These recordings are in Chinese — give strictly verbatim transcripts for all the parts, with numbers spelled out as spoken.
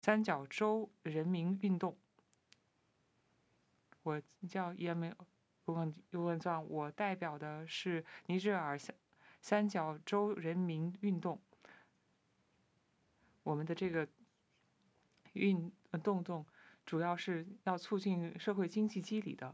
三角洲人民运动。我叫伊梅乌文乌文藏，我代表的是尼日尔三三角洲人民运动。我们的这个运动动主要是要促进社会经济机理的。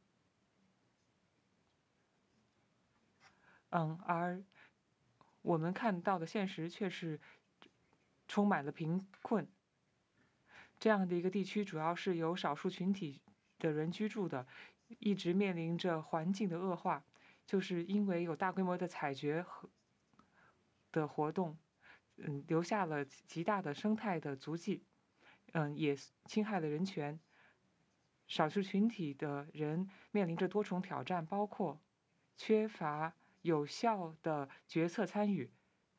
嗯，而我们看到的现实却是充满了贫困。这样的一个地区主要是由少数群体的人居住的，一直面临着环境的恶化，就是因为有大规模的采掘和的活动，嗯，留下了极大的生态的足迹，嗯，也侵害了人权。少数群体的人面临着多重挑战，包括缺乏有效的决策参与。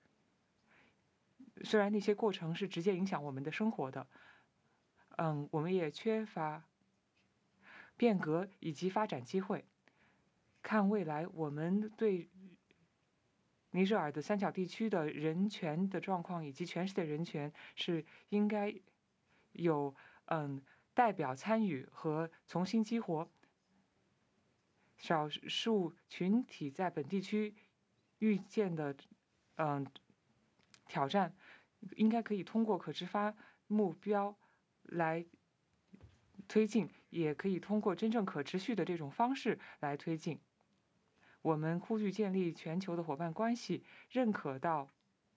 虽然那些过程是直接影响我们的生活的，嗯，我们也缺乏变革以及发展机会。看未来，我们对尼日尔的三角地区的人权的状况以及全世界人权是应该有嗯代表参与和重新激活。少数群体在本地区遇见的嗯挑战，应该可以通过可执发目标来推进，也可以通过真正可持续的这种方式来推进。我们呼吁建立全球的伙伴关系，认可到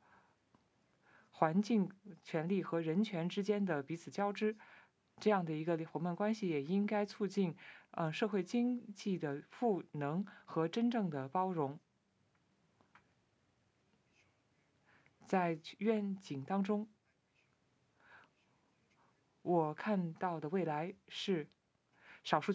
环境权利和人权之间的彼此交织。这样的一个伙伴关系也应该促进呃社会经济的赋能和真正的包容。在愿景当中，我看到的未来是少数